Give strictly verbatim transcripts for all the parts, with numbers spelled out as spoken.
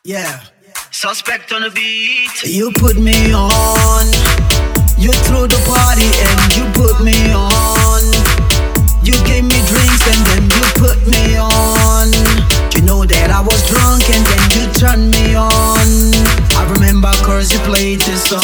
Yeah. Suspect on the beat. You put me on. You threw the party and you put me on. You gave me drinks and then you put me on. You know that I was drunk and then you turned me on. I remember cause you played this song.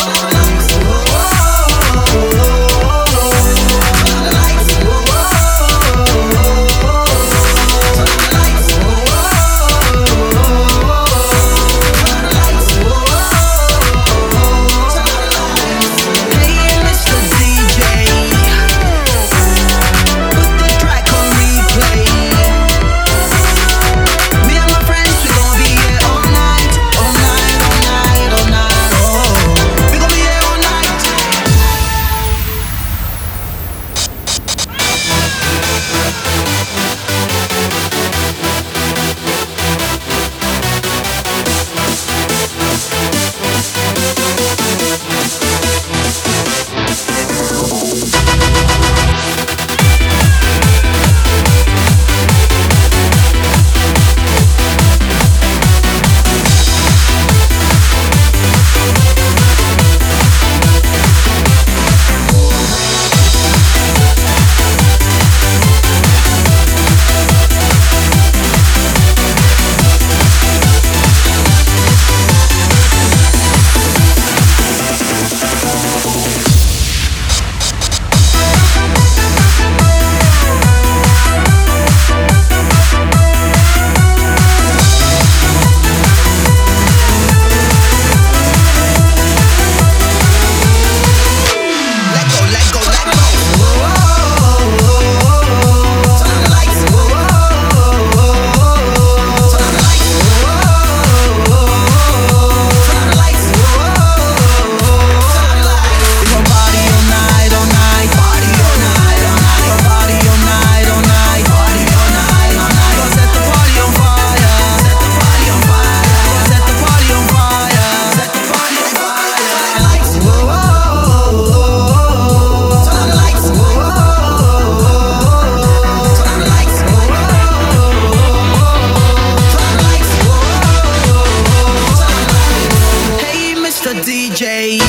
D J.